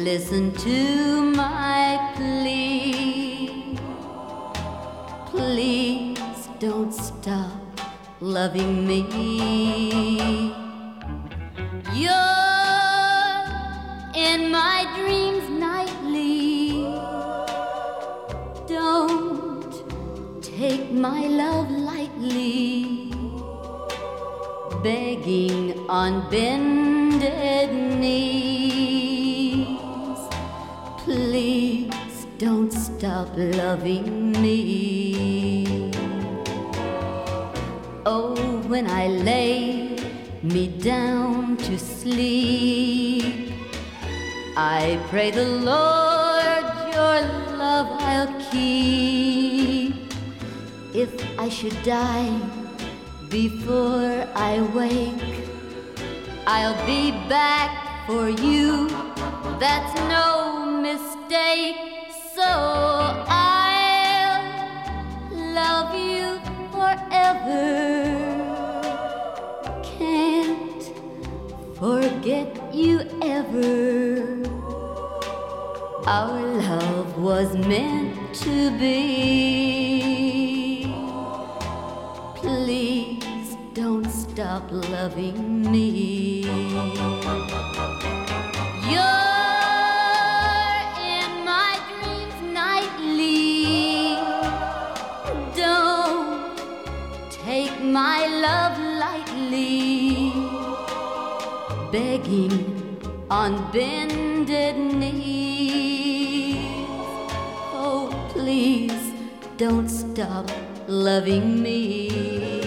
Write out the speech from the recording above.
listen to my plea. Please don't stop loving me. You're in my dreams nightly. Don't take my love lightly. Begging on bended knees, please don't stop loving me. Oh, when I lay me down to sleep, I pray the Lord your love I'll keep. If I should die before I wake, I'll be back for you, that's no mistake. So I'll love you forever. Can't forget you ever. Our love was meant to be. Please don't stop loving me. You're in my dreams nightly. Don't take my love lightly. Begging on bended knees. Oh, please don't stop loving me.